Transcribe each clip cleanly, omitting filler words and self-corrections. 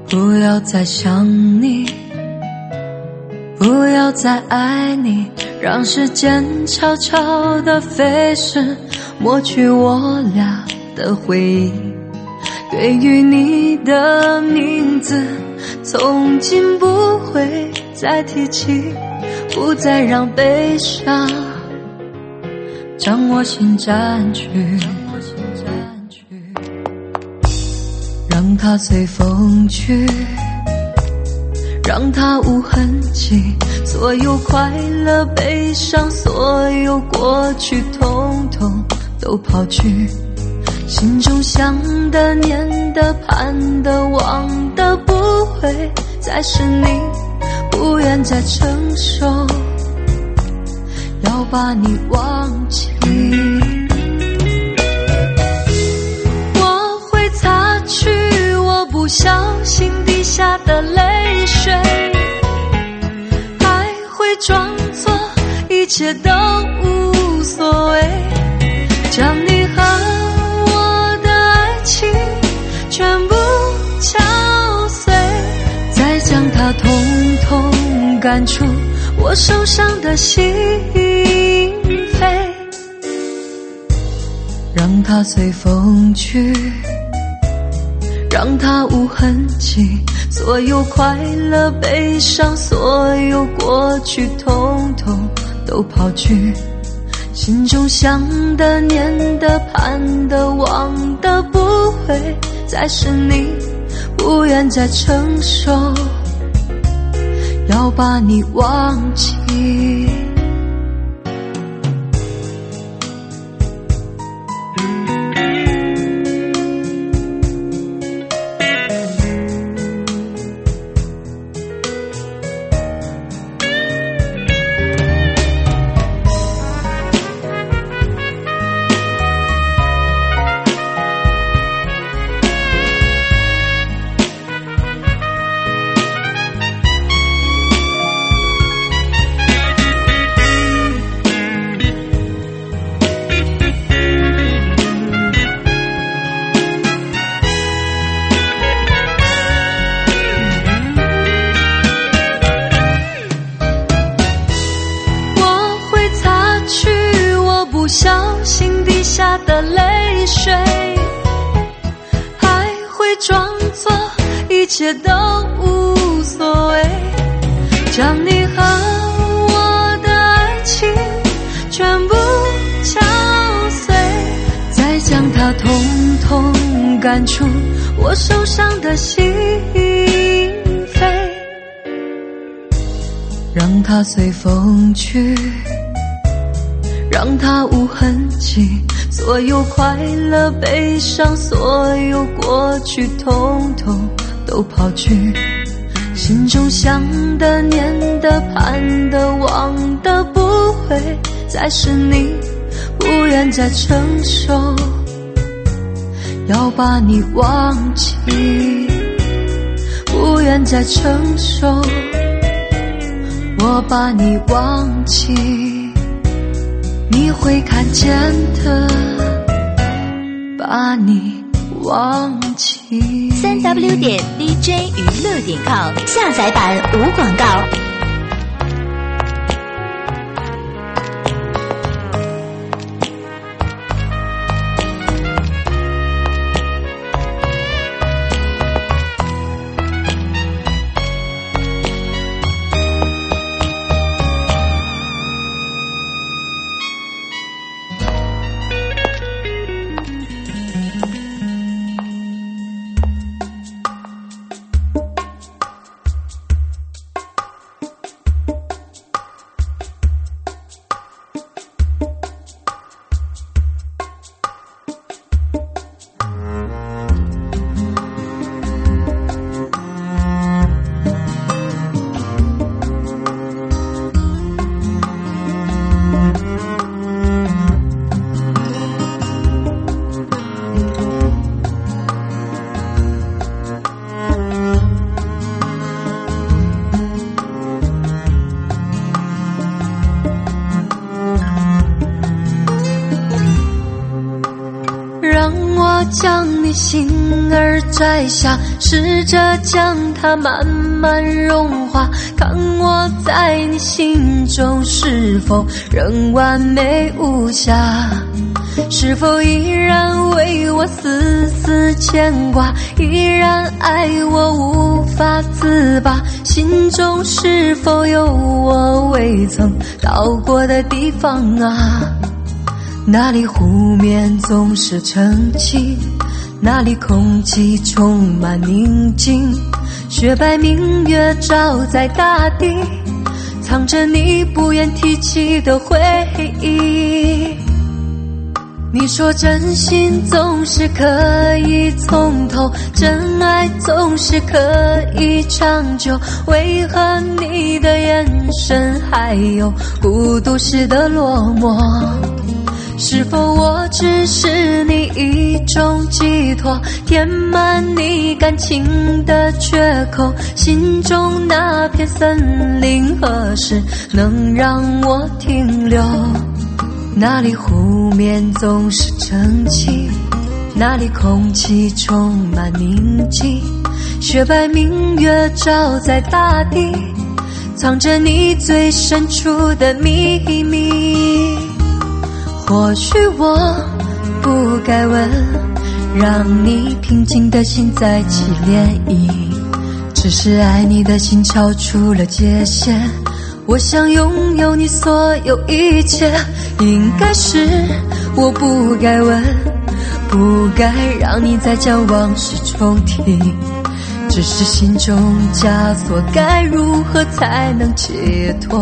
不要再想你，不要再爱你，让时间悄悄地飞逝，抹去我俩的回忆。对于你的名字，从今不会再提起，不再让悲伤将我心占据，让它随风去，让它无痕迹，所有快乐悲伤，所有过去统统都抛去，心中想的念的盼的望的不会再是你，不愿再承受要把你忘记。我会擦去我不小心滴下的泪水，还会装作一切都无所谓，将你和我的爱情全部敲碎，再将它统统赶出我受伤的心扉，让它随风去，让它无痕迹，所有快乐悲伤，所有过去统统都抛去，心中想的念的盼的望的不会再是你，不愿再承受要把你忘记。小心滴下的泪水，还会装作一切都无所谓，将你和我的爱情全部敲碎，再将它统统赶出我受伤的心扉，让它随风去，让它无痕迹，所有快乐悲伤，所有过去统统都抛去，心中想的念的盼的望的不会再是你，不愿再承受要把你忘记，不愿再承受我把你忘记，你会看见的，把你忘记。 3w.dj娱乐.com 下载版无广告。 将你心儿摘下，试着将它慢慢融化，看我在你心中是否仍完美无瑕，是否依然为我丝丝牵挂，依然爱我无法自拔，心中是否有我未曾到过的地方啊？那里湖面总是澄清，那里空气充满宁静，雪白明月照在大地，藏着你不愿提起的回忆。你说真心总是可以从头，真爱总是可以长久，为何你的眼神还有孤独时的落寞？是否我只是你一种寄托，填满你感情的缺口，心中那片森林何时能让我停留？那里湖面总是澄清，那里空气充满宁静，雪白明月照在大地，藏着你最深处的秘密。或许我不该问，让你平静的心再起涟漪，只是爱你的心超出了界限，我想拥有你所有一切，应该是我不该问，不该让你再将往事重提，只是心中枷锁该如何才能解脱？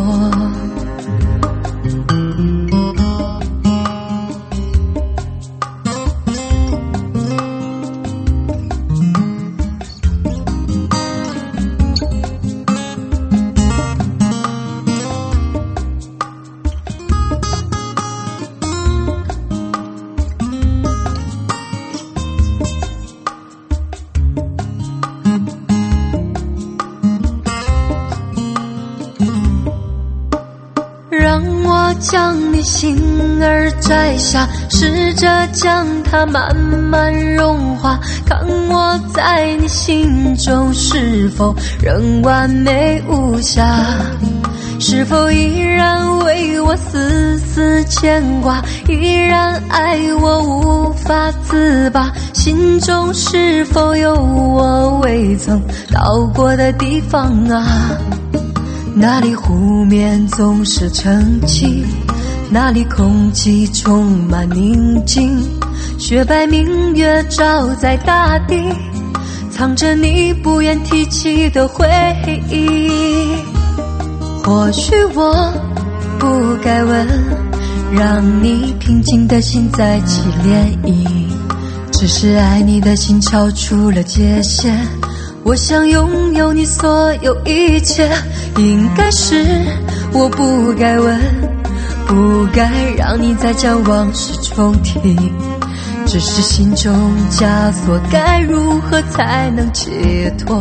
让我将你心儿摘下，试着将它慢慢融化，看我在你心中是否仍完美无瑕，是否依然为我丝丝牵挂，依然爱我无法自拔，心中是否有我未曾到过的地方啊？那里湖面总是澄清，那里空气充满宁静，雪白明月照在大地，藏着你不愿提起的回忆。或许我不该问，让你平静的心再起涟漪，只是爱你的心超出了界限，我想拥有你所有一切，应该是我不该问，不该让你再将往事重提，只是心中枷锁该如何才能解脱？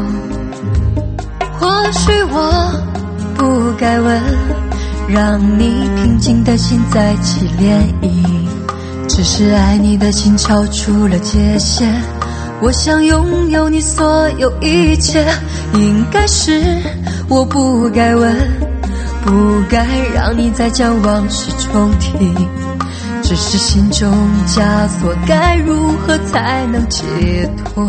或许我不该问，让你平静的心再起涟漪，只是爱你的心超出了界限，我想拥有你所有一切，应该是我不该问，不该让你再将往事重提，只是心中枷锁该如何才能解脱？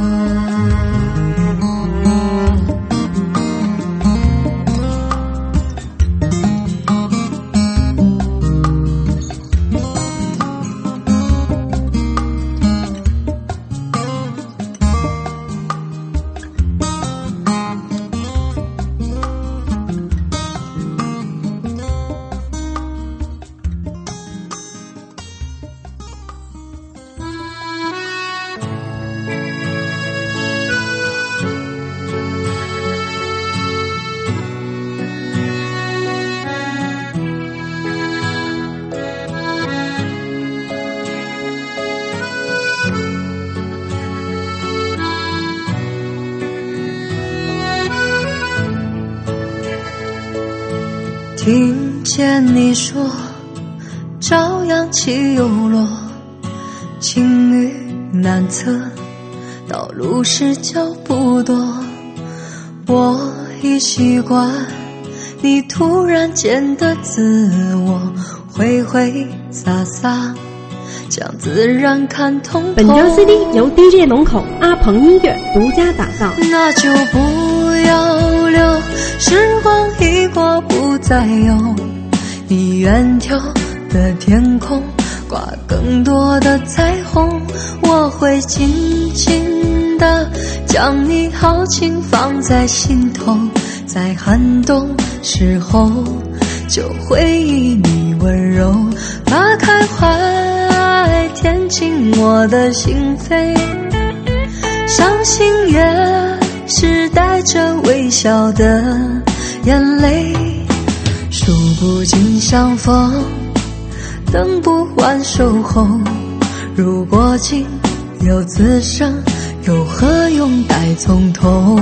听见你说朝阳起又落，晴雨难测，道路是脚步多，我已习惯你突然间的自我，挥挥洒洒将自然看通透。 本张 CD 由 DJ 龙口阿鹏音乐独家打造。 那就不要留，时光一过不再有，你远眺的天空挂更多的彩虹，我会紧紧地将你豪情放在心头，在寒冬时候就回忆你温柔，把开怀填进我的心扉，伤心也是带着微笑的眼泪，数不尽相逢，等不完守候，如果竟有此生，又何用待从头。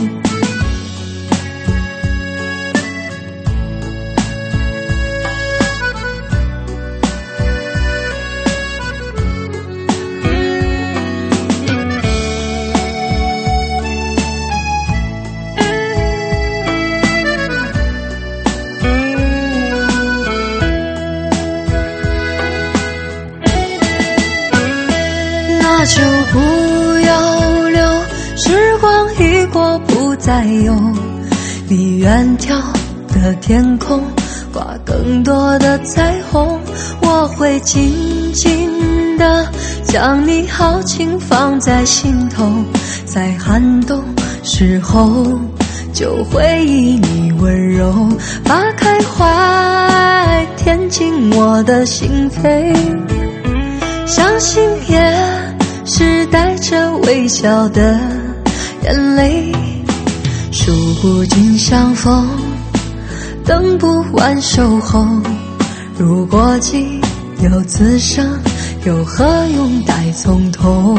那就不要留，时光一过不再有，你远眺的天空挂更多的彩虹，我会紧紧地将你豪情放在心头，在寒冬时候就回忆你温柔，把开怀填进我的心扉，相信也是带着微笑的眼泪，数不尽相逢，等不完守候，如果竟有此生，又何用待从头。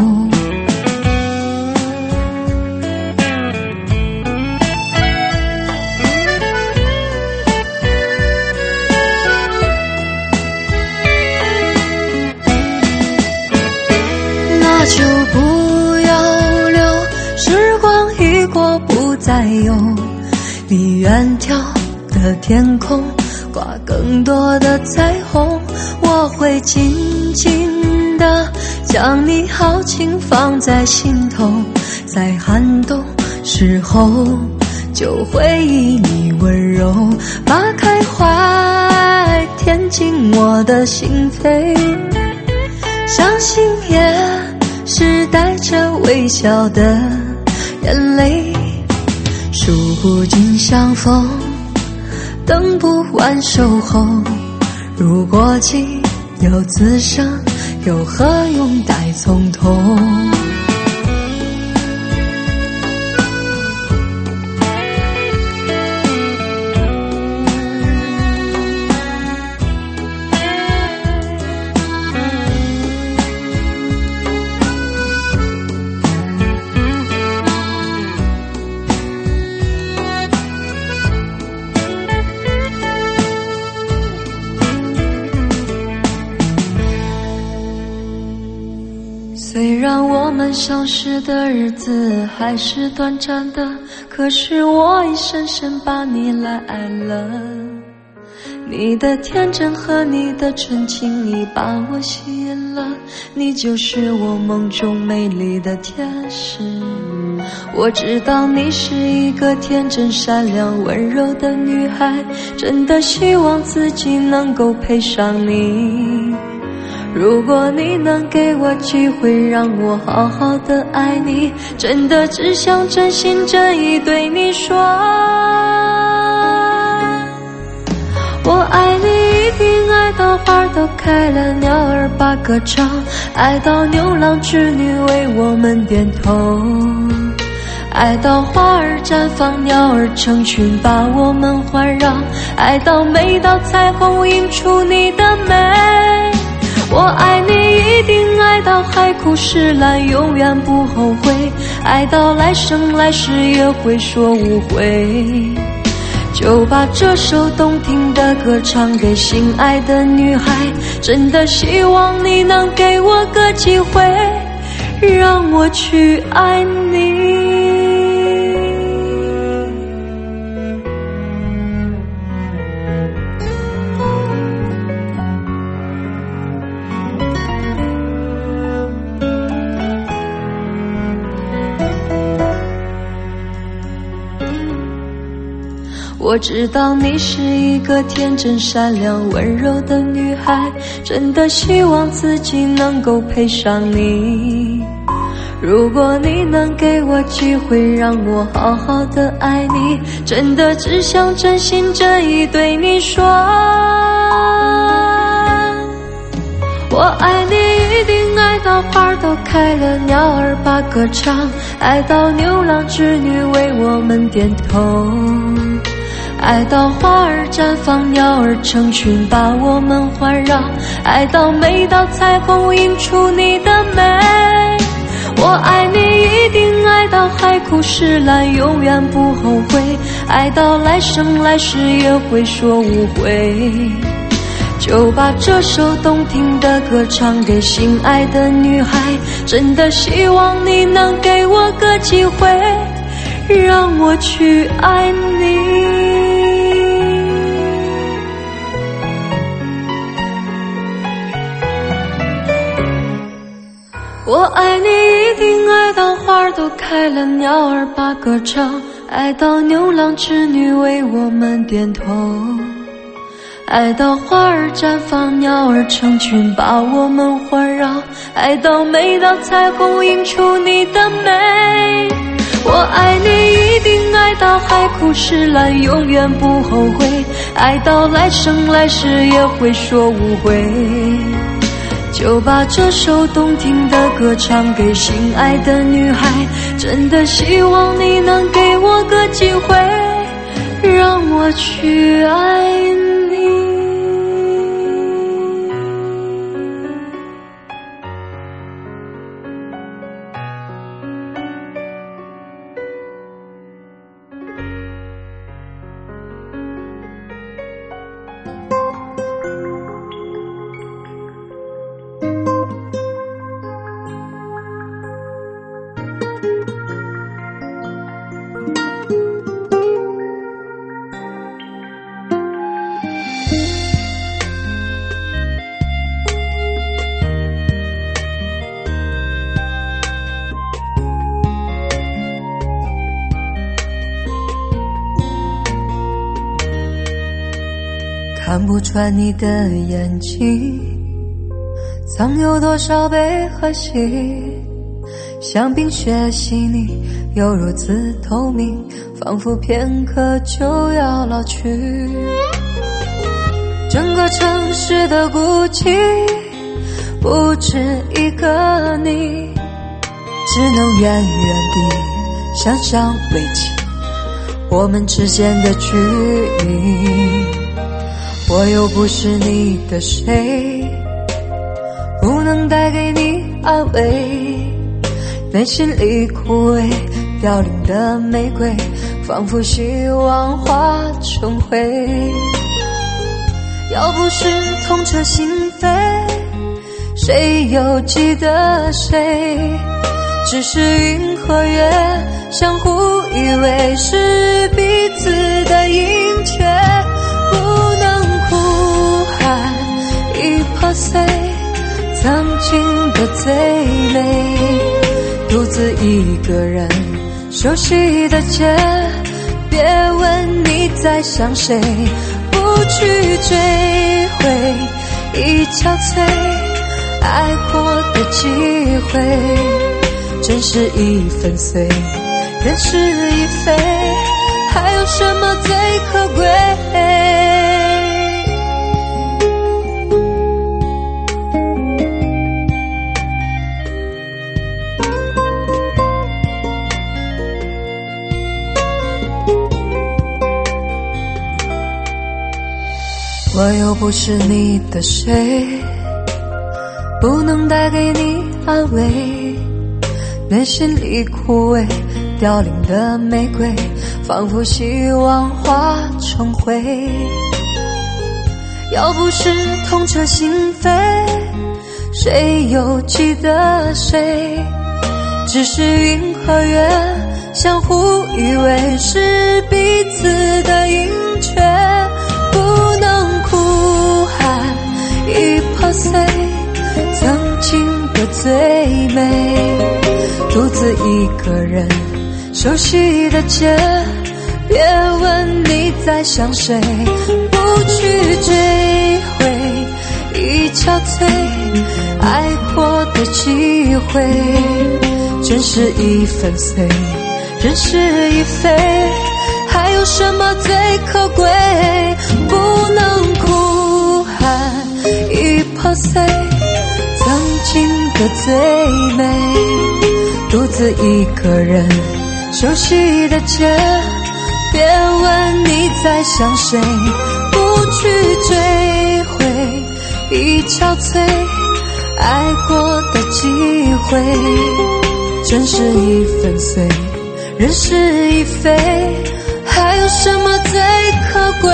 那就不要留，时光一过不再有，你远眺的天空挂更多的彩虹，我会紧紧地将你豪情放在心头，在寒冬时候就回忆你温柔，把开怀填进我的心扉，相信也是带着微笑的眼泪，数不尽相逢，等不完守候，如果竟有此生，又何用待从头。虽然我们相识的日子还是短暂的，可是我已深深把你来爱了。你的天真和你的纯情已把我吸引了，你就是我梦中美丽的天使。我知道你是一个天真善良温柔的女孩，真的希望自己能够配上你。如果你能给我机会让我好好的爱你，真的只想真心真意对你说，我爱你一定爱到花都开了，鸟儿把歌唱，爱到牛郎织女为我们点头，爱到花儿绽放，鸟儿成群把我们环绕，爱到每道彩虹映出你的美。我爱你一定爱到海枯石烂，永远不后悔，爱到来生来世也会说无悔。就把这首动听的歌唱给心爱的女孩，真的希望你能给我个机会， 让我去爱你。我知道你是一个天真善良温柔的女孩，真的希望自己能够配上你。如果你能给我机会让我好好的爱你，真的只想真心真意对你说，我爱你一定爱到花都开了，鸟儿把歌唱，爱到牛郎织女为我们点头，爱到花儿绽放，鸟儿成群把我们环绕，爱到每道彩虹映出你的美。我爱你一定爱到海枯石烂，永远不后悔，爱到来生来世也会说无悔。就把这首动听的歌唱给心爱的女孩，真的希望你能给我个机会，让我去爱你。我爱你一定爱到花儿都开了，鸟儿把歌唱，爱到牛郎织女为我们点头，爱到花儿绽放，鸟儿成群把我们环绕，爱到每道彩虹映出你的美。我爱你一定爱到海枯石烂，永远不后悔，爱到来生来世也会说无悔。就把这首动听的歌唱给心爱的女孩，真的希望你能给我个机会，让我去爱你。看不穿你的眼睛藏有多少悲和喜，像冰雪细腻又如此透明，仿佛片刻就要老去。整个城市的孤寂不止一个你，只能远远地想象维系我们之间的距离。我又不是你的谁，不能带给你安慰，内心里枯萎凋零的玫瑰，仿佛希望化成灰。要不是痛彻心扉，谁又记得谁？只是云和月相互依偎，是彼此的阴缺，不能哭喊已破碎曾经的最美。独自一个人熟悉的街，别问你在想谁，不去追回已憔悴爱过的机会。真是已粉碎，人事已非，还有什么最可贵？我又不是你的谁，不能带给你安慰，内心里枯萎凋零的玫瑰，仿佛希望化成灰。要不是痛彻心扉，谁又记得谁？ 只是云和月相互以为是彼此的盈缺，不能哭喊已破碎曾经的最美，独自一个人熟悉的街，别问你在想谁，不去追回已憔悴爱过的机会，真是已粉碎，人事已非，还有什么最可贵？不能哭喊已破碎曾经的最美，独自一个人熟悉的街，别问你在想谁，不去追回已憔悴爱过的机会，真是已粉碎，人事已非，还有什么最可贵？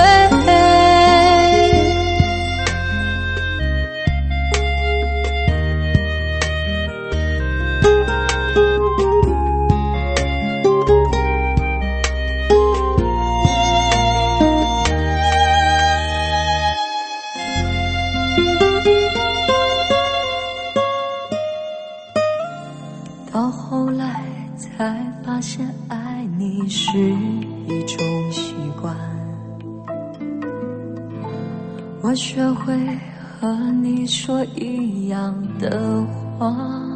到后来才发现爱你是一种习惯，我学会和你说一样的话，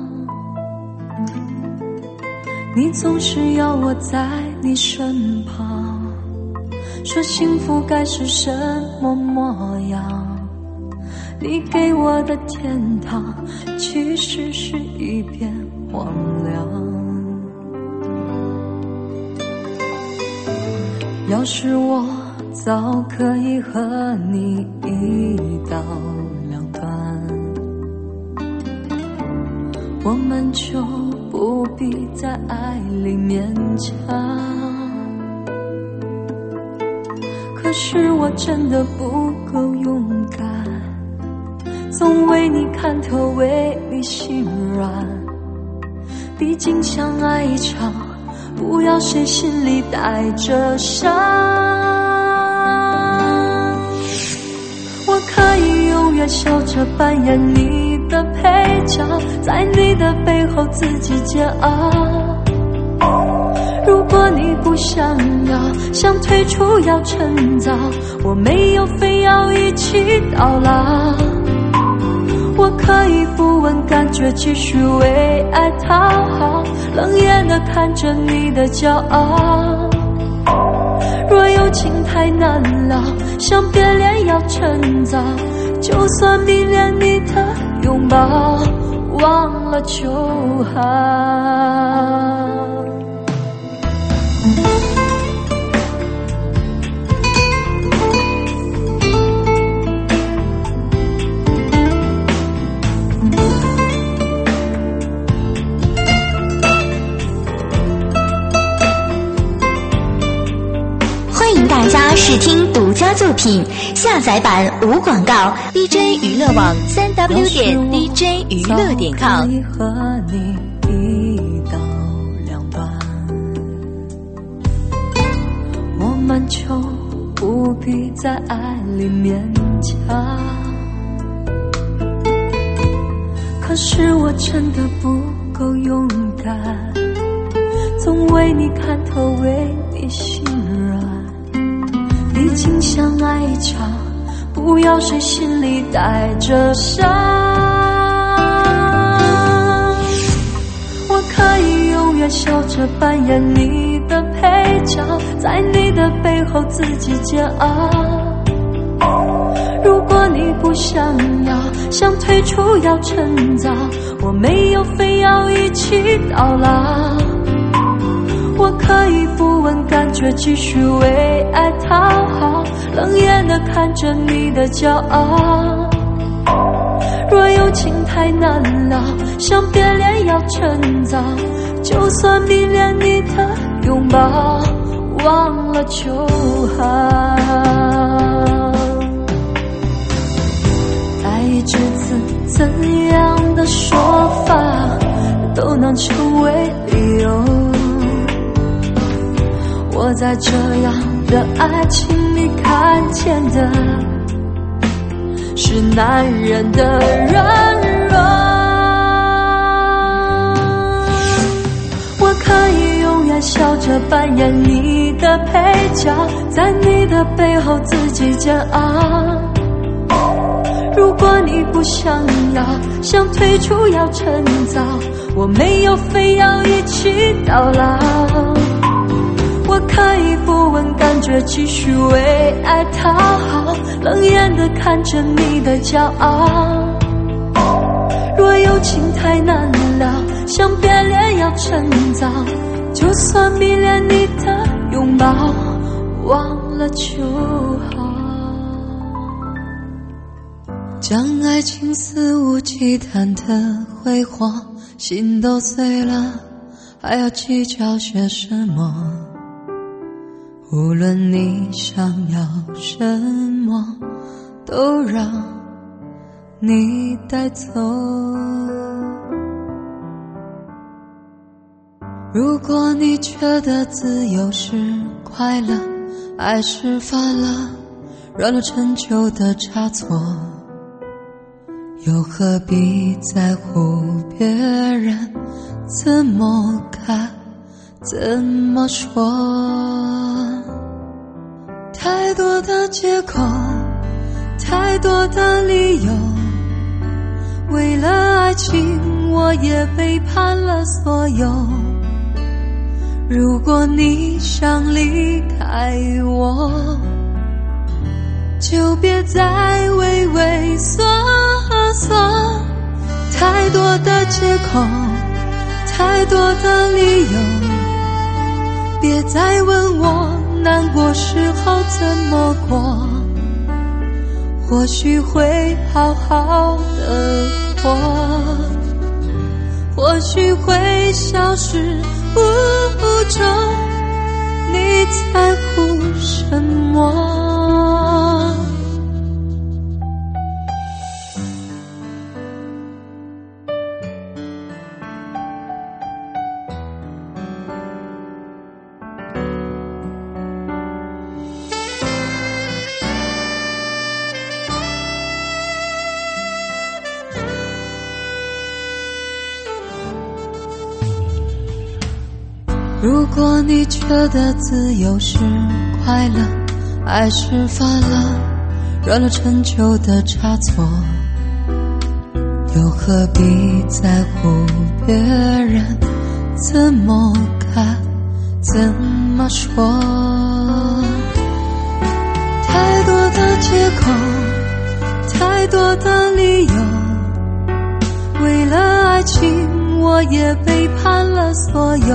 你总是要我在你身旁，说幸福该是什么模样，你给我的天堂其实是一片荒凉。要是我早可以和你一刀两断，我们就不必在爱里勉强。可是我真的不够勇敢，总为你看透，为你心软。毕竟相爱一场，不要谁心里带着伤。我可以永远笑着扮演你的配角，在你的背后自己煎熬。如果你不想要，想退出要趁早，我没有非要一起到老。我可以不问感觉，继续为爱讨好，冷眼地看着你的骄傲。若有情太难牢，想别恋要趁早，就算迷恋你的拥抱，忘了就好。 欢迎大家试听独家作品，下载版无广告。DJ 娱乐网3w.dj 娱乐.com。 和你一刀两断，我们就不必在爱里勉强。可是我真的不够勇敢，总为你看透，为你心软。毕竟相爱一场，不要谁心里带着伤。我可以永远笑着扮演你的配角，在你的背后自己煎熬。如果你不想要，想退出要趁早，我没有非要一起到老。我可以不问感觉，继续为爱讨好，冷眼地看着你的骄傲。若有情太难牢，想别恋要趁早，就算迷恋你的拥抱，忘了就好。爱一直怎样的说法，都能样成为理由。我在这样的爱情里看见的是男人的软弱。我可以永远笑着扮演你的配角，在你的背后自己煎熬。如果你不想要，想退出要趁早，我没有非要一起到老。我可以不问感觉，继续为爱讨好，冷眼地看着你的骄傲。若有情太难了，想别恋要趁早，就算迷恋你的拥抱，忘了就好。将爱情肆无忌惮地挥霍，心都碎了，还要计较些什么？无论你想要什么，都让你带走。如果你觉得自由是快乐，爱是犯了软弱陈旧的差错，又何必在乎别人怎么看怎么说？太多的借口，太多的理由，为了爱情我也背叛了所有。如果你想离开我，就别再畏畏缩缩。太多的借口，太多的理由，别再问我难过时候怎么过，或许会好好的活，或许会消失无踪，你在乎什么？如果你觉得自由是快乐，爱是犯了软弱陈旧的差错，又何必在乎别人怎么看怎么说？太多的借口，太多的理由，为了爱情我也背叛了所有。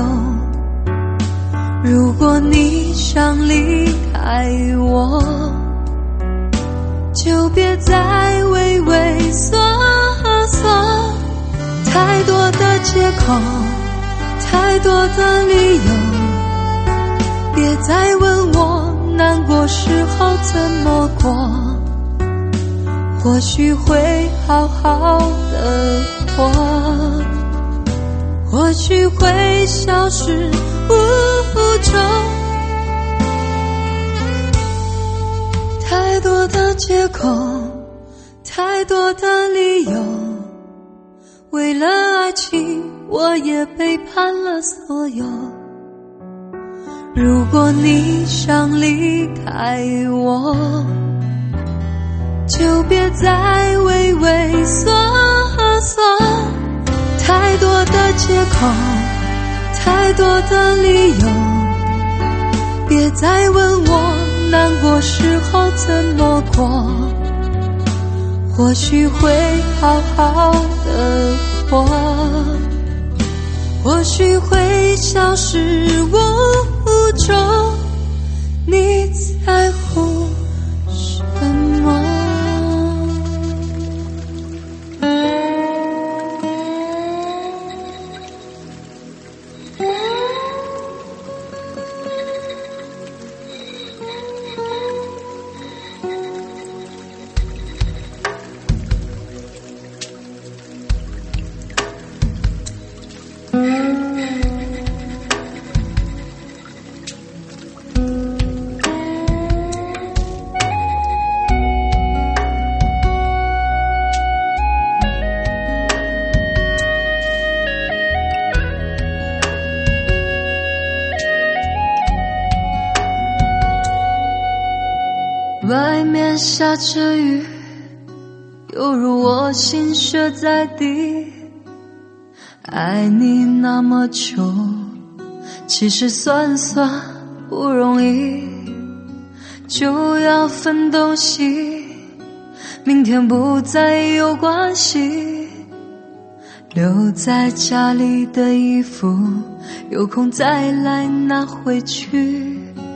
如果你想离开我，就别再畏畏缩缩。太多的借口，太多的理由，别再问我难过时候怎么过，或许会好好的活，或许会消失无踪。太多的借口，太多的理由，为了爱情我也背叛了所有。如果你想离开我，就别再畏畏缩缩。太多的借口，太多的理由，别再问我难过时候怎么过，或许会好好的活，或许会消失无踪，你在乎什么？ 外面下着雨，犹如我心血在地。爱你那么久，其实算算不容易，就要分东西，明天不再有关系。留在家里的衣服，有空再来拿回去。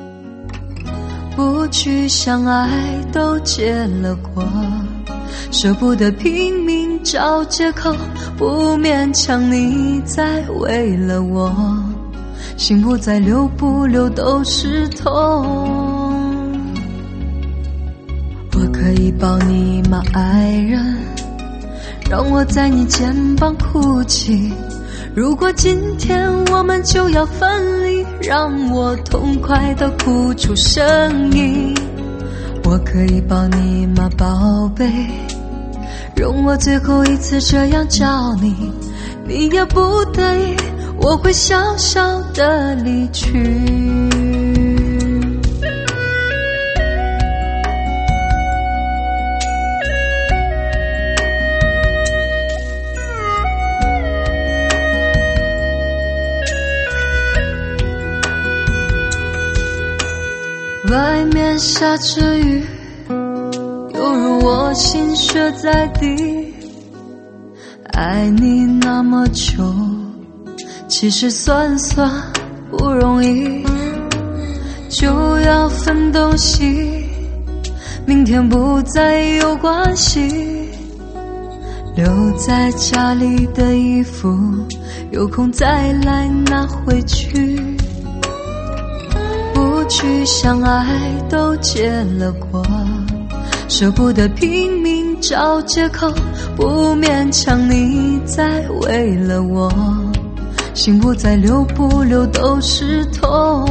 不去相爱都结了果，舍不得拼命找借口，不勉强你再为了我，心不再流不流都是痛。我可以抱你吗爱人，让我在你肩膀哭泣，如果今天我们就要分离，让我痛快地哭出声音。我可以抱你吗宝贝，容我最后一次这样叫你，你也不得已，我会小小地离去。外面下着雨，犹如我心血在地。爱你那么久，其实算算不容易，就要分东西，明天不再有关系。留在家里的衣服，有空再来拿回去。不去相爱都结了果，舍不得拼命找借口，不勉强你再为了我，心不再流不流都是痛。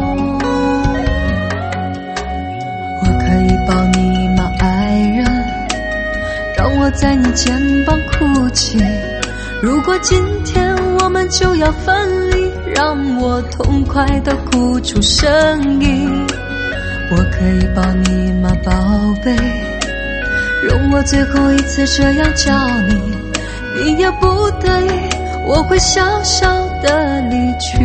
我可以抱你吗爱人，让我在你肩膀哭泣，如果今天我们就要分离，让我痛快地哭出声音。我可以抱你吗宝贝，容我最后一次这样叫你，你也不得已，我会小小地离去。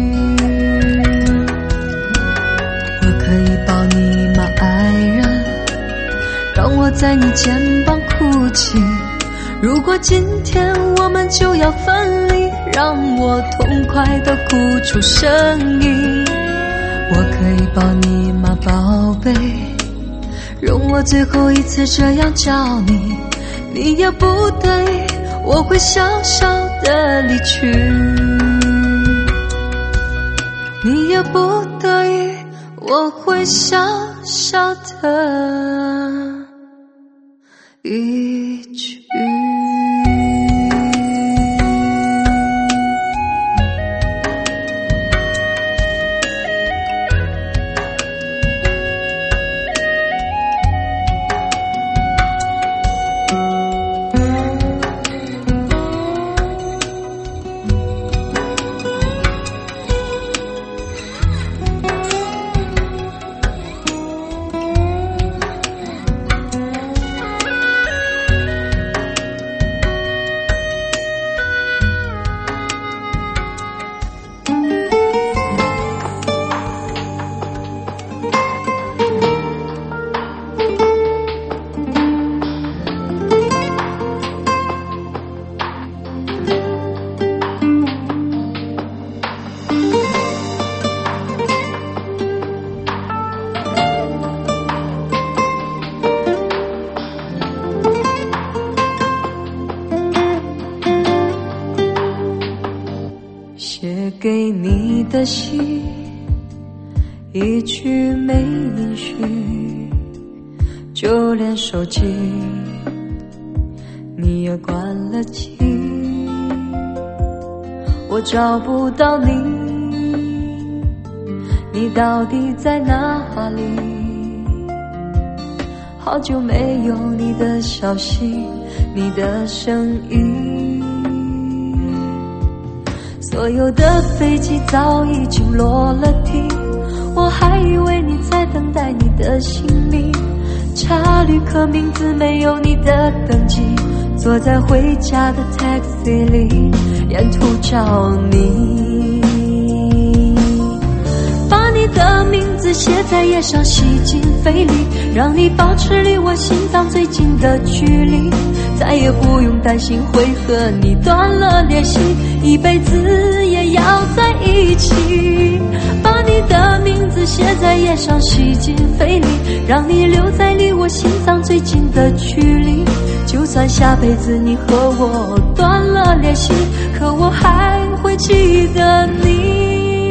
我可以抱你吗爱人，让我在你肩膀哭泣，如果今天我们就要分离，让我痛快地哭出声音。我可以抱你吗宝贝，容我最后一次这样叫你，你也不得已，我会小小地离去。你也不得已，我会小小地离去。写给你的信，一句没音讯，就连手机你也关了机，我找不到你，你到底在哪里？好久没有你的消息，你的声音，所有的飞机早已经落了地，我还以为你在等待你的行李， 查旅客名字没有你的登记，坐在回家的 taxi 里，沿途找你，把你的名字写在页上，吸进肺里，让你保持离我心脏最近的距离，再也不用担心会和你断了联系，一辈子也要在一起。把你的名字写在页上，吸进肺里，让你留在离我心脏最近的距离，就算下辈子你和我断了联系，可我还会记得你。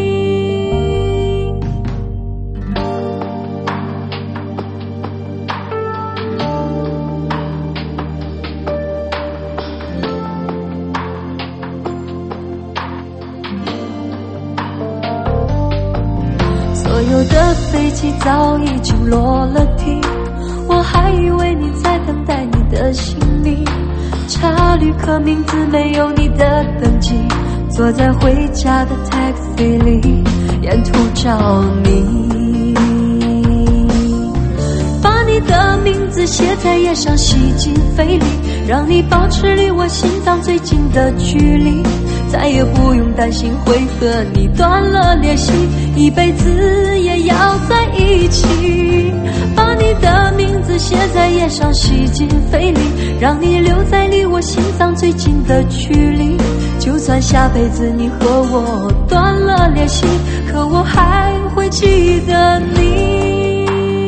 所有的飞机早已经落了地，我还以为你在等待你的行李，查旅客名字没有你的登记，坐在回家的 taxi 里，沿途找你，把你的名字写在页上，吸进肺里，让你保持离我心脏最近的距离，再也不用担心会和你断了联系，一辈子也要在一起。把你的名字写在页上，吸进肺里，让你留在离我心脏最近的距离，就算下辈子你和我断了联系，可我还会记得你。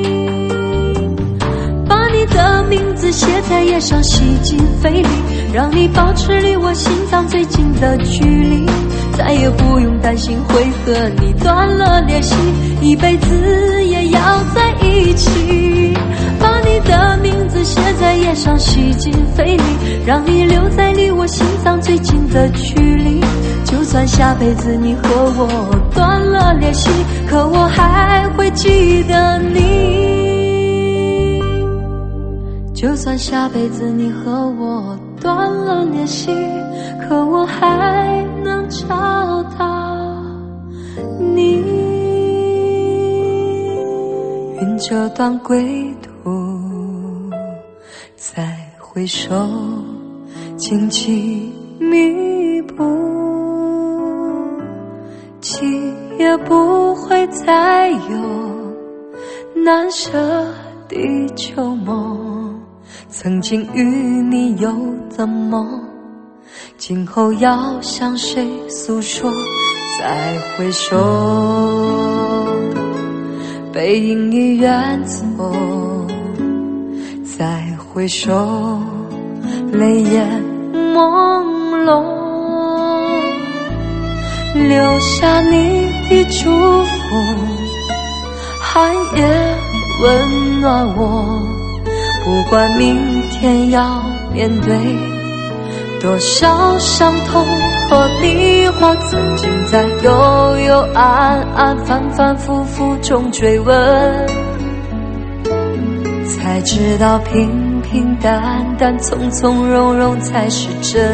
把你的名字写在页上，吸进肺里，让你保持离我心脏最近的距离，再也不用担心会和你断了联系，一辈子也要在一起。把你的名字写在页上，吸进肺里，让你留在离我心脏最近的距离，就算下辈子你和我断了联系，可我还会记得你。就算下辈子你和我断了联系，可我还能找到你。云这段归途，再回首，荆棘密布，记也不会再有难舍的旧梦。曾经与你有的梦，今后要向谁诉说？再回首，背影已远走，再回首，泪眼朦胧，留下你的祝福，寒夜温暖我。不管明天要面对多少伤痛和迷惑，曾经在幽幽暗暗反反复复中追问，才知道平平淡淡从从容容才是真。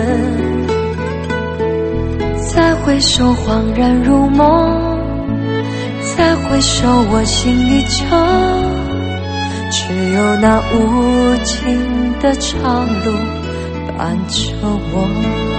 再回首恍然如梦，再回首我心里就只有那无尽的长路伴着我。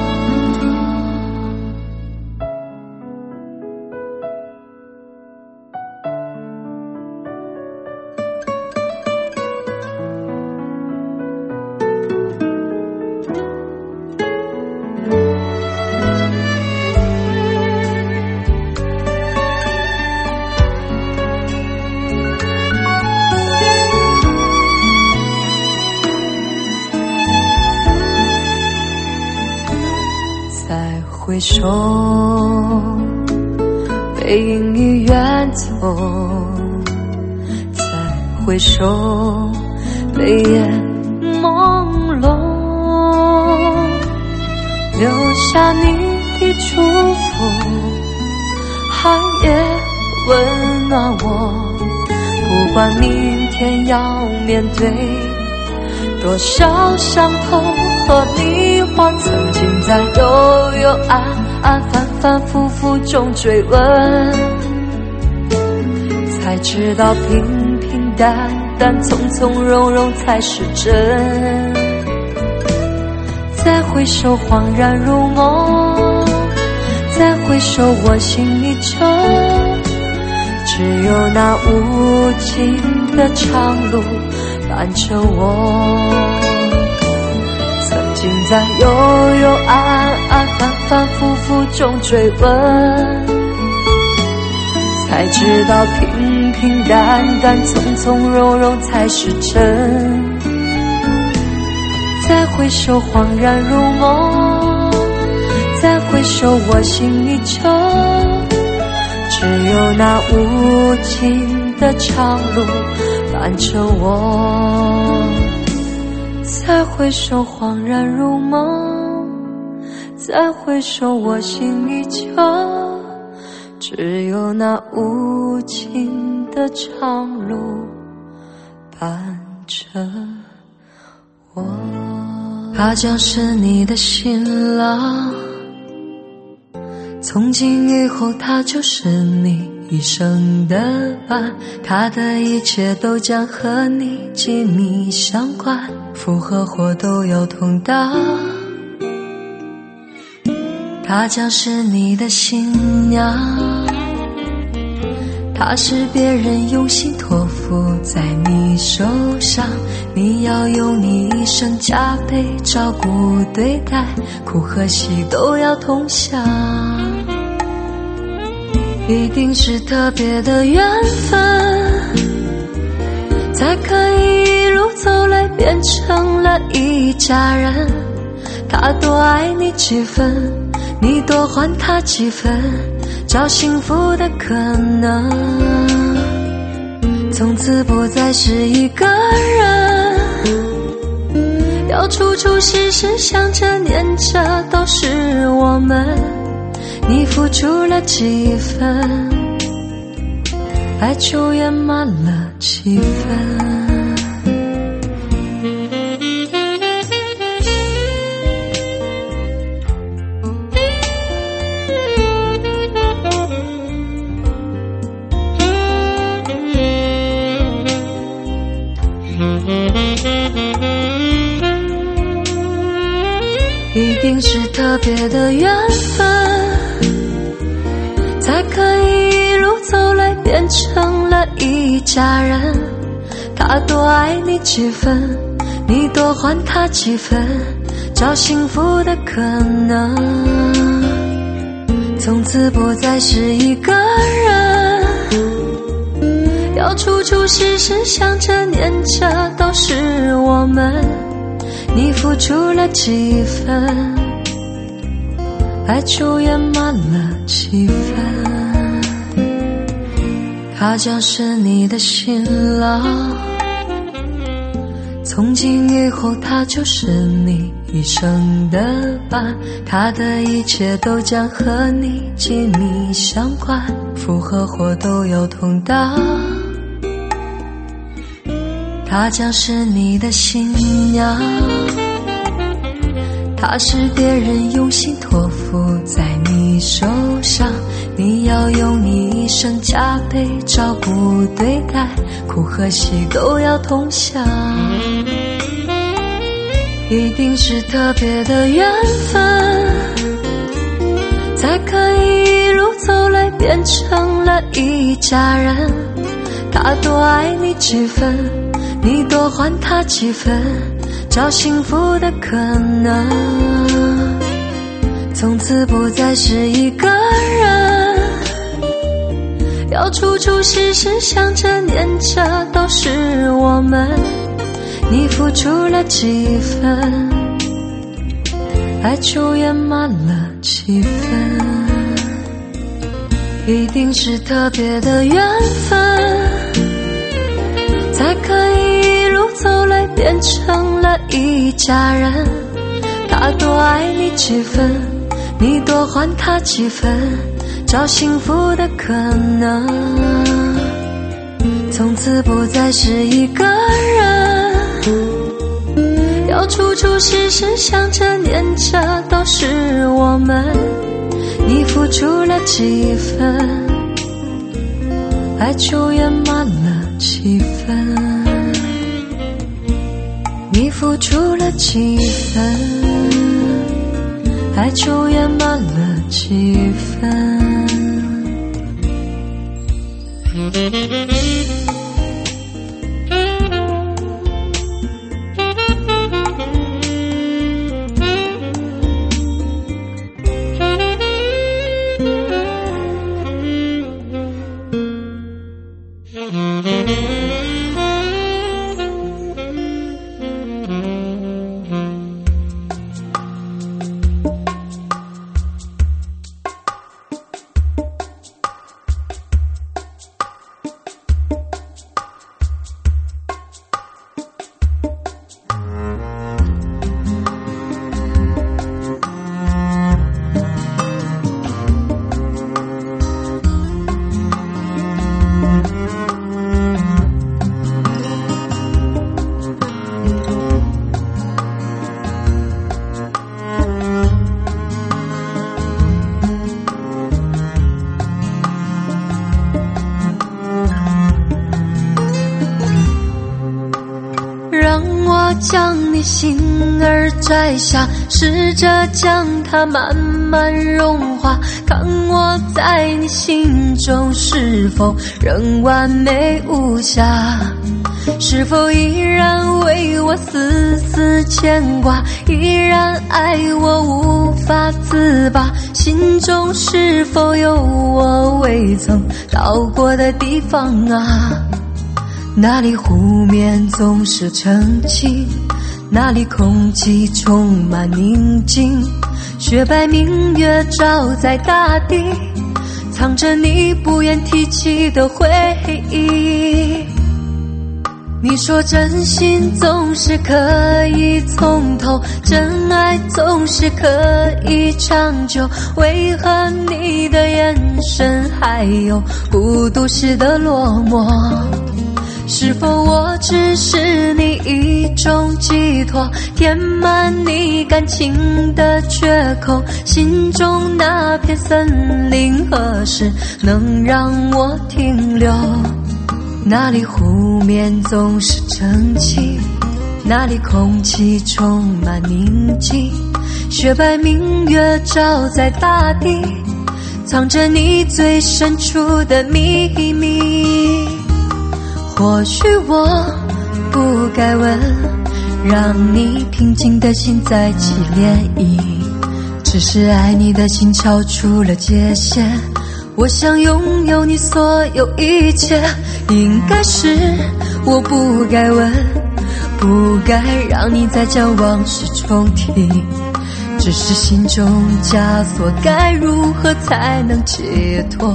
回首，背影已远走，再回首，泪眼朦胧，留下你的祝福，寒夜温暖我。不管明天要面对多少伤痛和迷惑，曾经在幽幽暗暗反反复复中追问，才知道平平淡淡，从从容容才是真。再回首恍然如梦，再回首我心依旧，只有那无尽的长路伴着我。曾经在幽幽暗暗反反复复中追问，才知道平平淡淡从从容容才是真。再回首恍然如梦，再回首我心依旧，只有那无尽的长路伴着我。再回首恍然如梦，再回首我心依旧，只有那无尽的长路伴着我。他将是你的新郎，从今以后他就是你一生的伴，他的一切都将和你紧密相关，福和祸都要同当。他将是你的新娘，他是别人用心托付在你手上，你要用你一生加倍照顾对待，苦和喜都要同享。一定是特别的缘分，才可以一路走来变成了一家人。他多爱你几分，你多还他几分，找幸福的可能。从此不再是一个人，要处处时时想着念着都是我们。你付出了几分，爱就圆满了几分。一定是特别的缘分，才可以一路走来变成了一家人。他多爱你几分，你多还他几分，找幸福的可能。从此不再是一个人，要处处时时想着念着都是我们。你付出了几分，爱就圆满了几分。他将是你的新郎，从今以后他就是你一生的伴，他的一切都将和你紧密相关，福和祸都要同当。他将是你的新娘，他是别人用心托付在你手上，你要用你一生加倍照顾对待，苦和喜都要同享。一定是特别的缘分，才可以一路走来变成了一家人。他多爱你几分，你多还他几分，找幸福的可能。从此不再是一个人，要处处时时想着念着都是我们。你付出了几分，爱就圆满了几分。一定是特别的缘分，才可以一路走来变成了一家人。他多爱你几分，你多还他几分，找幸福的可能。从此不再是一个人，要处处时时想着念着都是我们。你付出了几分，爱就圆满了几分。 你付出了几分，哀愁掩满了几分。 将你心儿摘下，试着将它慢慢融化，看我在你心中是否仍完美无瑕，是否依然为我丝丝牵挂，依然爱我无法自拔，心中是否有我未曾到过的地方啊？那里湖面总是澄清，那里空气充满宁静，雪白明月照在大地，藏着你不愿提起的回忆。你说真心总是可以从头，真爱总是可以长久，为何你的眼神还有孤独时的落寞？是否我只是你一种寄托，填满你感情的缺口，心中那片森林何时能让我停留？那里湖面总是澄清，那里空气充满宁静，雪白明月照在大地，藏着你最深处的秘密。或许我不该问，让你平静的心再起涟漪，只是爱你的心超出了界限，我想拥有你所有一切。应该是我不该问，不该让你再将往事重提，只是心中枷锁该如何才能解脱？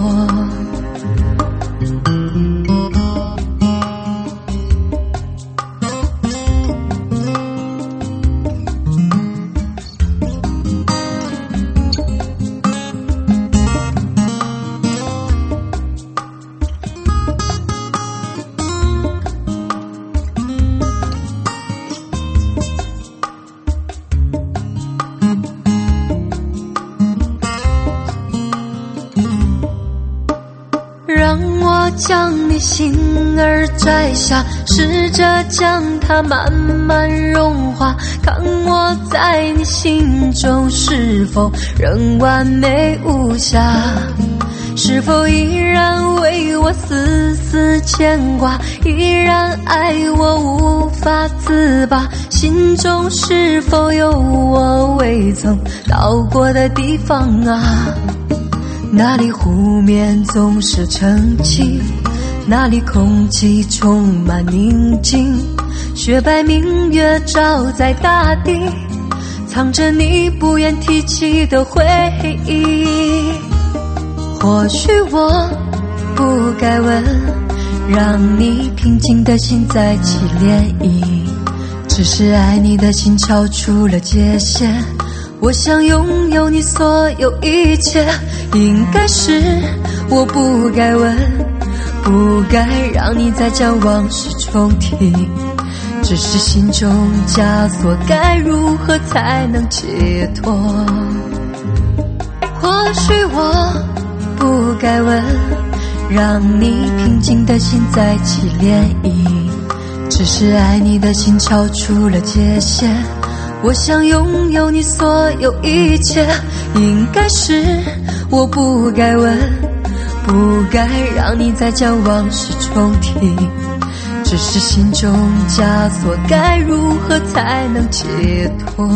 让我将你心儿摘下，试着将它慢慢融化，看我在你心中是否仍完美无瑕，是否依然为我丝丝牵挂，依然爱我无法自拔，心中是否有我未曾到过的地方啊？那里湖面总是澄清，那里空气充满宁静，雪白明月照在大地，藏着你不愿提起的回忆。或许我不该问，让你平静的心再起涟漪，只是爱你的心超出了界限，我想拥有你所有一切。应该是我不该问，不该让你再将往事重提，只是心中枷锁该如何才能解脱？或许我不该问，让你平静的心再起涟漪， 只是爱你的心超出了界限，我想拥有你所有一切，应该是我不该问，不该让你再将往事重提，只是心中枷锁该如何才能解脱。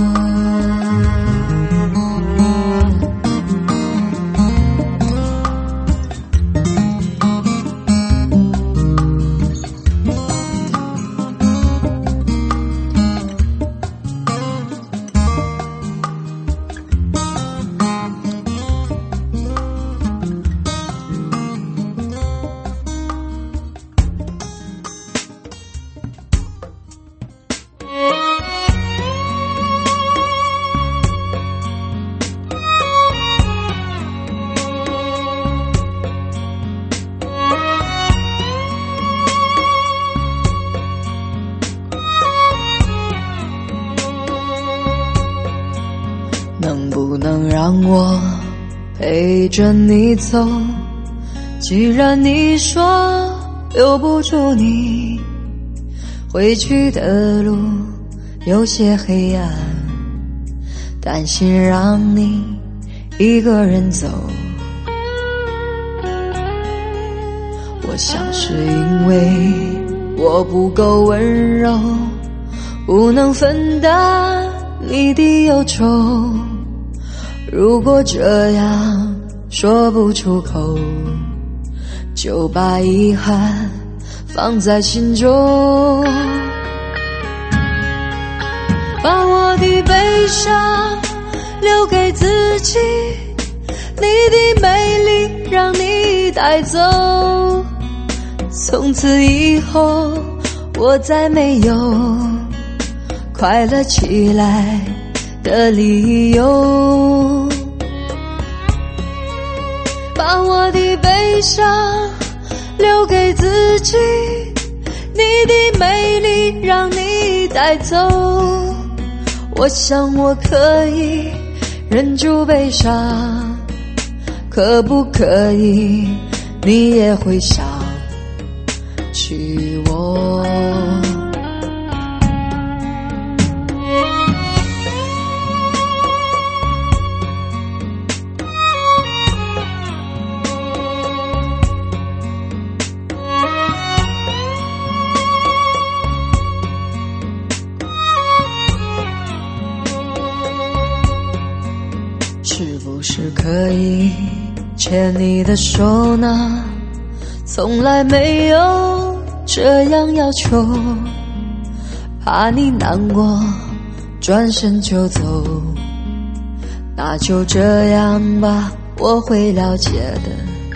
能不能让我陪着你走？既然你说留不住你，回去的路有些黑暗，担心让你一个人走。我想是因为我不够温柔，不能分担你的忧愁，如果这样说不出口，就把遗憾放在心中，把我的悲伤留给自己，你的美丽让你带走，从此以后我再没有快乐起来的理由，把我的悲伤留给自己，你的美丽让你带走，我想我可以忍住悲伤，可不可以你也会想起我？是不是可以牵你的手呢？从来没有这样要求，怕你难过转身就走，那就这样吧，我会了解的。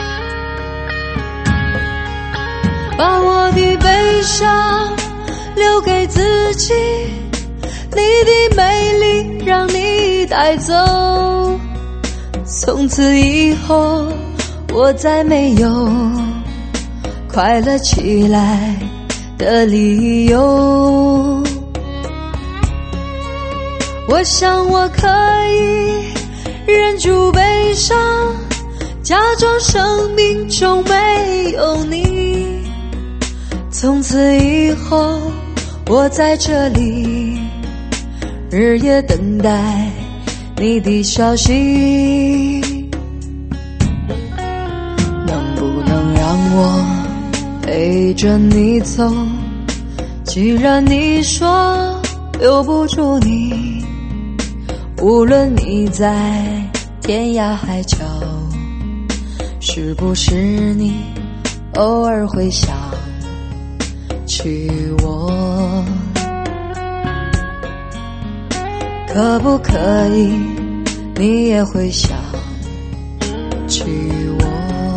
把我的悲伤留给自己，你的美丽让你带走，从此以后我再没有快乐起来的理由，我想我可以忍住悲伤，假装生命中没有你，从此以后我在这里日夜等待你的消息，能不能让我陪着你走？既然你说留不住你，无论你在天涯海角，是不是你偶尔会想起我？可不可以你也会想起我？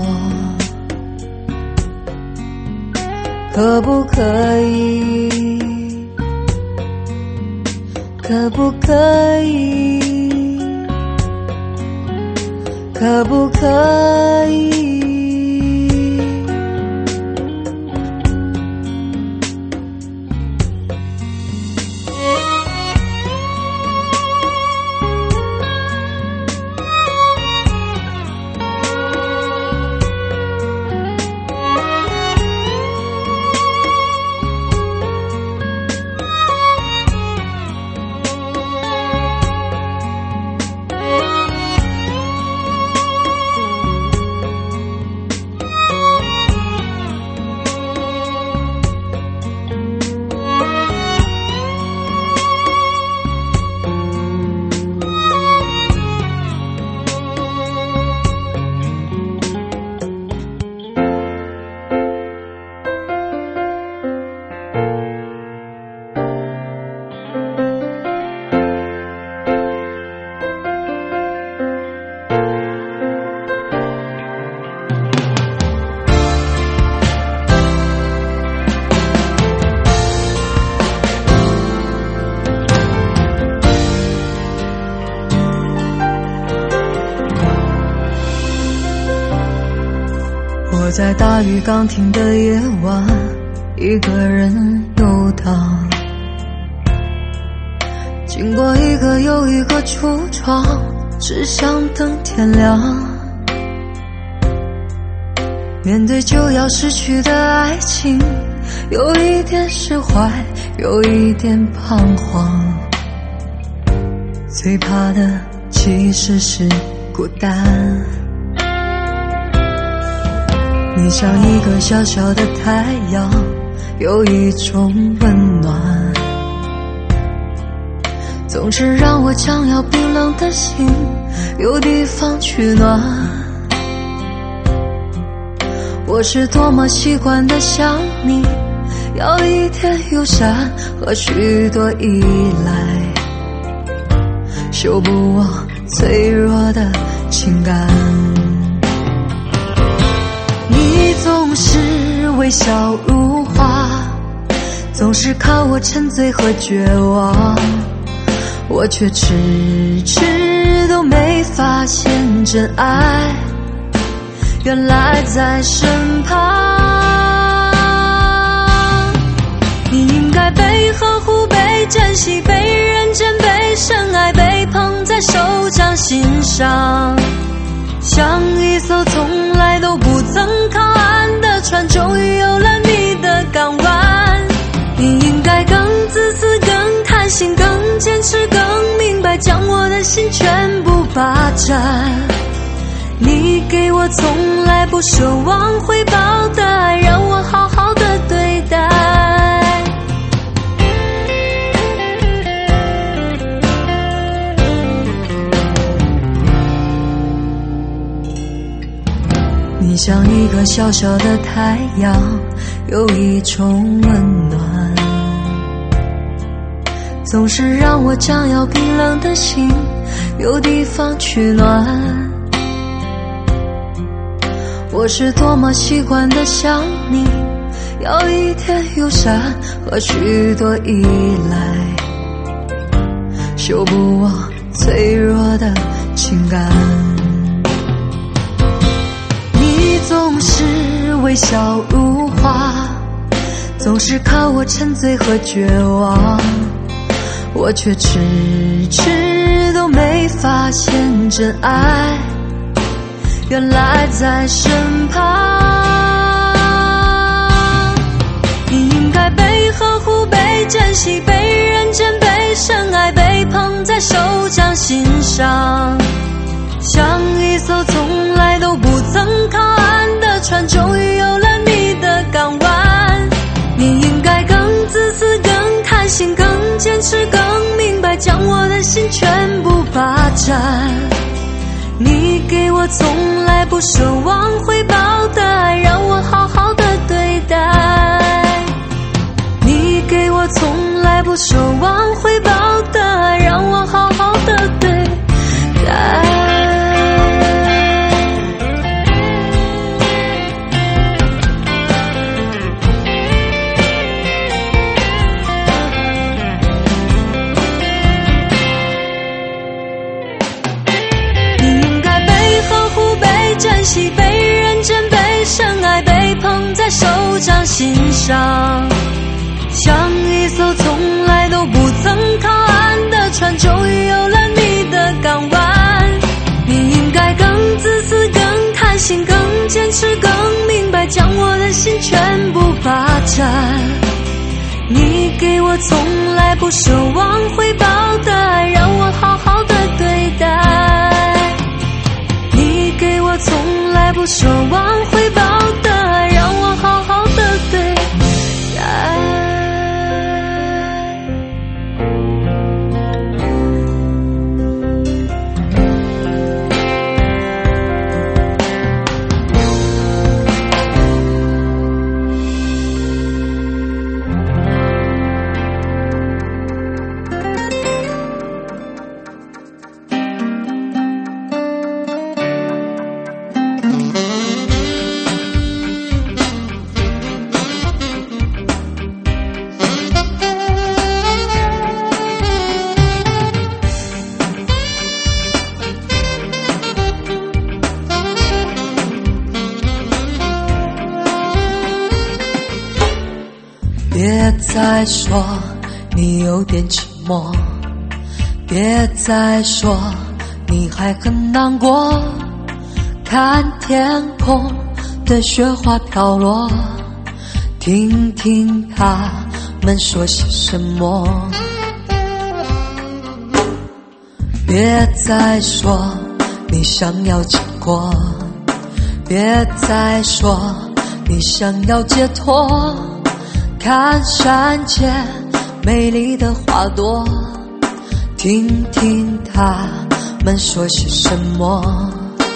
可不可以？可不可以？可不可以？ 在大雨刚停的夜晚，一个人游荡，经过一个又一个橱窗，只想等天亮。面对就要失去的爱情，有一点释怀，有一点彷徨。最怕的其实是孤单。你像一个小小的太阳，有一种温暖，总是让我将要冰冷的心有地方取暖。我是多么习惯的想你，要一点友善和许多依赖，修补我脆弱的情感。你总是微笑如花，总是看我沉醉和绝望，我却迟迟都没发现真爱原来在身旁。你应该被呵护，被珍惜，被认真，被深爱，被捧在手掌心上，像一艘从来都不曾靠岸的船，终于有了你的港湾。你应该更自私，更贪心，更坚持，更明白，将我的心全部霸占。你给我从来不奢望回报的爱，让我好好的对待。你像一个小小的太阳，有一种温暖，总是让我将要冰冷的心有地方取暖。我是多么习惯的想你，要一点友善和许多依赖，修补我脆弱的情感。你总是微笑如花，总是看我沉醉和绝望，我却迟迟都没发现真爱原来在身旁。你应该被呵护，被珍惜，被认真，被深爱，被捧在手掌心上，像一艘从来都不曾靠岸的船，终于有了你的港湾。你应该更自私，更贪心，更坚持，更明白，将我的心全部霸占。你给我从来不奢望回报的爱，让我好好的对待。你给我从来不奢望回报的爱，让我好好的对待。被认真，被深爱，被捧在手掌心上，像一艘从来都不曾靠岸的船，终于有了你的港湾。你应该更自私，更贪心，更坚持，更明白，将我的心全部霸占。你给我从来不奢望回报的爱，让我好好的对待。你给我从来不奢望回报的爱，让我好好的对待。 别再说你有点寂寞，别再说你还很难过，看天空的雪花飘落，听听他们说些什么。别再说你想要结果，别再说你想要解脱，看山间美丽的花朵，听听他们说些什么。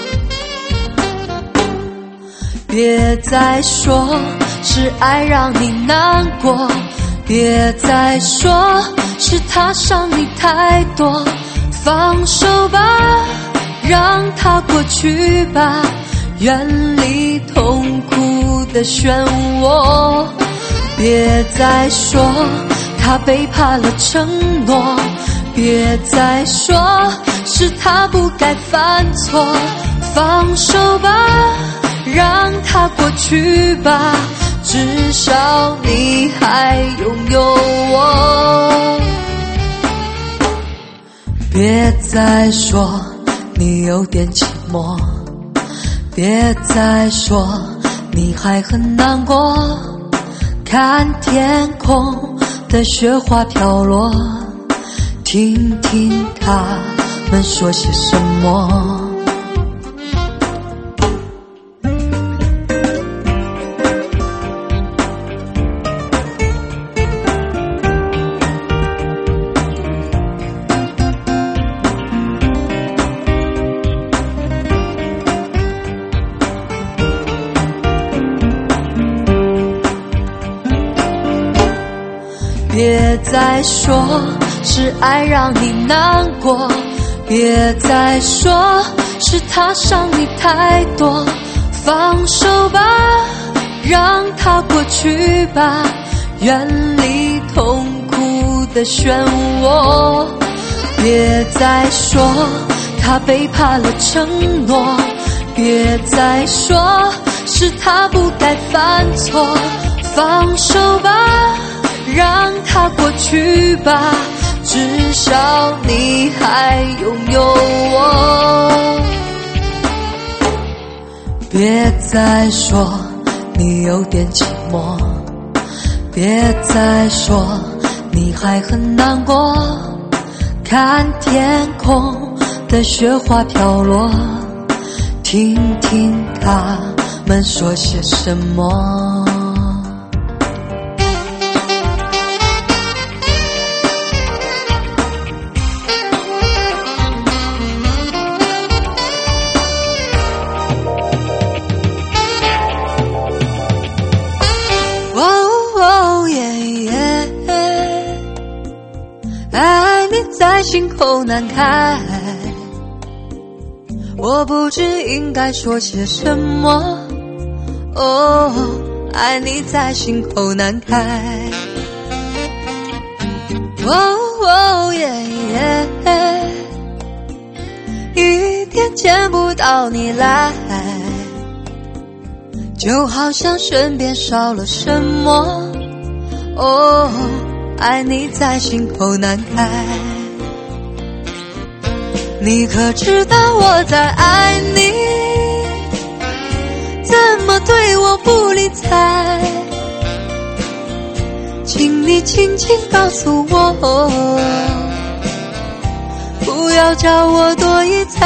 别再说是爱让你难过，别再说是他伤你太多，放手吧，让它过去吧，远离痛苦的漩涡。别再说他背叛了承诺，别再说是他不该犯错，放手吧，让它过去吧，至少你还拥有我。别再说你有点寂寞，别再说你还很难过，看天空的雪花飘落，听听他们说些什么。别再说是爱让你难过，别再说是他伤你太多，放手吧，让它过去吧，远离痛苦的漩涡。别再说他背叛了承诺，别再说是他不该犯错，放手吧，让它过去吧，至少你还拥有我。别再说你有点寂寞，别再说你还很难过，看天空的雪花飘落，听听他们说些什么。爱你在心口难开，我不知应该说些什么。哦，爱你在心口难开。哦耶耶，一天见不到你来，就好像身边少了什么。哦，爱你在心口难开。你可知道我在爱你，怎么对我不理睬，请你轻轻告诉我，不要叫我多一猜。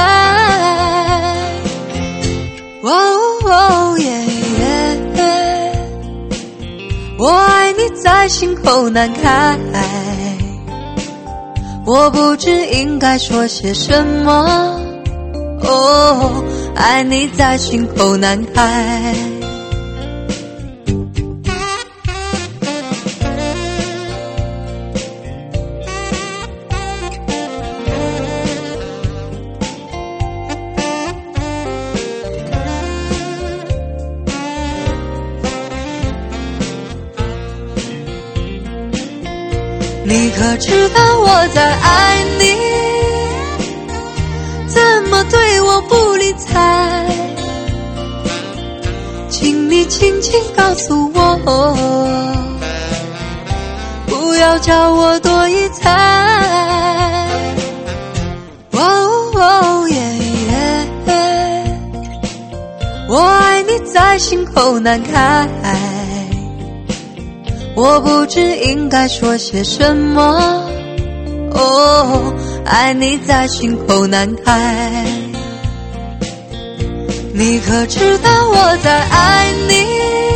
哦耶耶，我爱你在心口难开，我不知应该说些什么。哦，爱你在心口难开。你可知道我在爱你，怎么对我不理睬，请你轻轻告诉我， 要叫我多一猜。哦耶耶，我爱你在心口难开，我不知应该说些什么。哦，爱你在心口难开，你可知道我在爱你？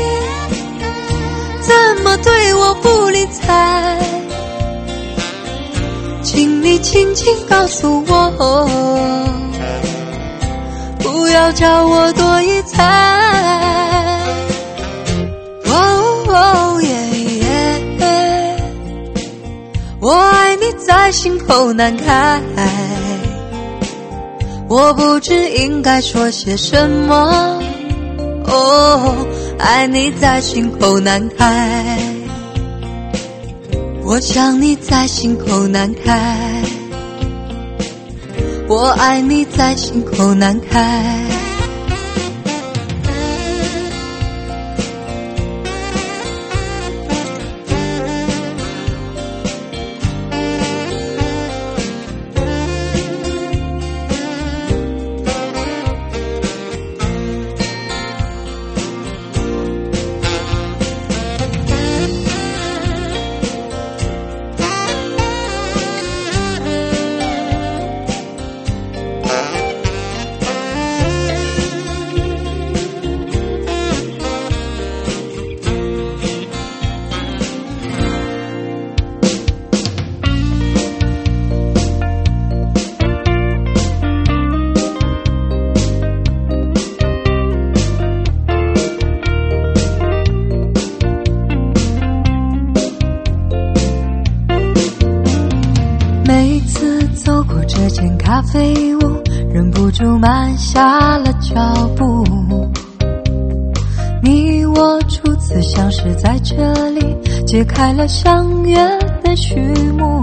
怎么对我不理睬？请你轻轻告诉我，不要叫我多一猜。哦耶耶，我爱你在心口难开，我不知应该说些什么。哦，爱你在心口难开，我想你在心口难开，我爱你在心口难开。每次走过这间咖啡屋，忍不住慢下了脚步。你我初次相识在这里，揭开了相约的序幕。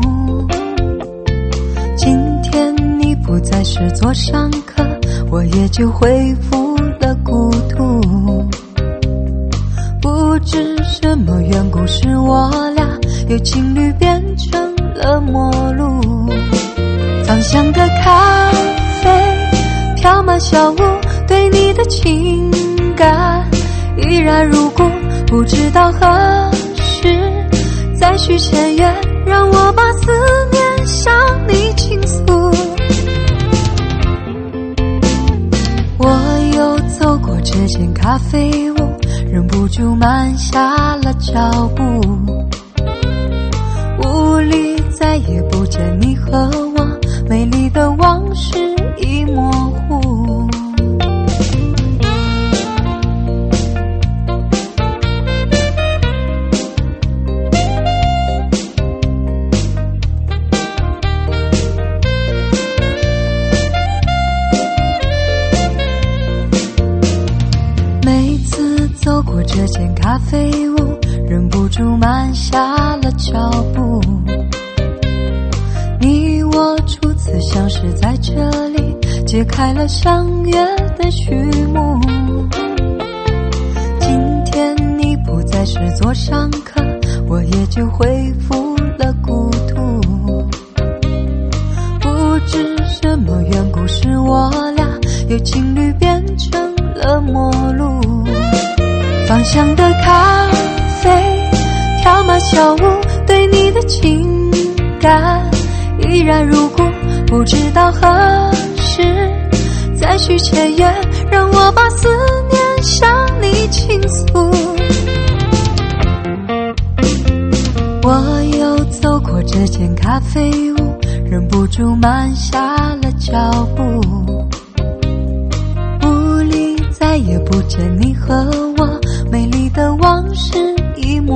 今天你不再是座上客，我也就恢复了孤独。不知什么缘故，使我俩由情侣变成了陌路。芳香的咖啡飘满小屋，对你的情感依然如故。不知道何时再续前缘，让我把思念向你倾诉。我又走过这间咖啡屋，忍不住慢下了脚步。屋里再也不见你和我，美丽的往事已模糊。每次走过这间咖啡屋，忍不住慢下了脚步。你我初次相识在这里，揭开了相约的序幕。今天你不再是座上客，我也就恢复了孤独。不知什么缘故，使我俩由情侣变成了陌路。芳香的咖啡飘满小屋，对你的情感依然如故。不知道何时再续前缘，让我把思念向你倾诉。我又走过这间咖啡屋，忍不住慢下了脚步。屋里再也不见你和我，美丽的往事已模